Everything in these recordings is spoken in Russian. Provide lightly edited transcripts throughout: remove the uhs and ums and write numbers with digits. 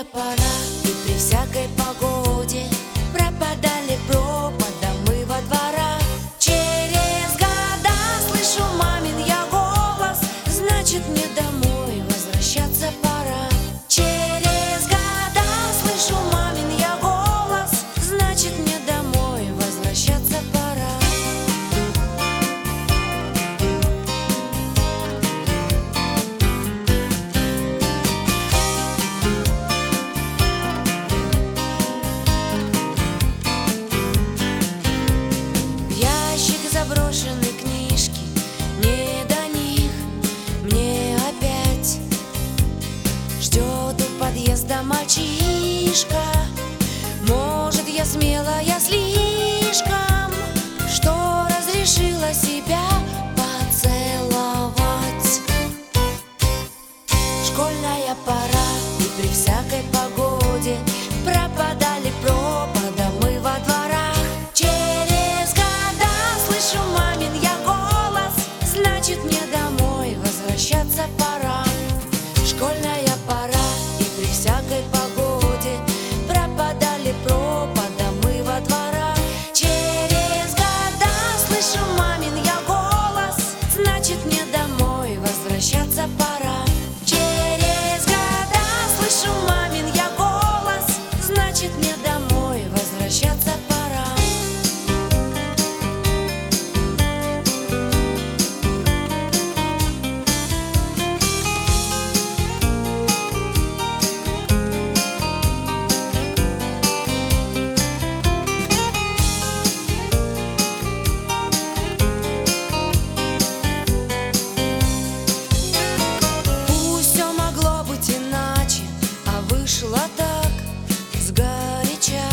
Школьная пора, и при всякой погоде пропадали пропадом мы во дворах. Через года слышу мамин я голос, значит мне домой возвращаться пора. Через года слышу мамин я голос, значит мне домой возвращаться пора. Заброшены книжки, не до них мне опять. Ждет у подъезда мальчишка. Может, я смелая слишком, что разрешила себя поцеловать. Школьная пора, и при всякой погоде пропадали пропадом мы во дворах. Слышу мамин я голос, значит мне домой возвращаться пора. Школьная пора, и при всякой погоде пропадали пропадом мы во дворах. Через года слышу мамин я голос, значит мне домой возвращаться пора. Через года слышу мамин я голос, значит мне домой возвращаться пора. Вышло так сгоряча.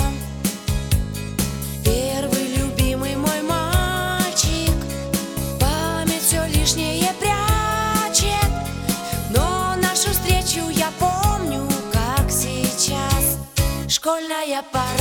Первый любимый мой мальчик память все лишнее прячет, но нашу встречу я помню как сейчас. Школьная пора,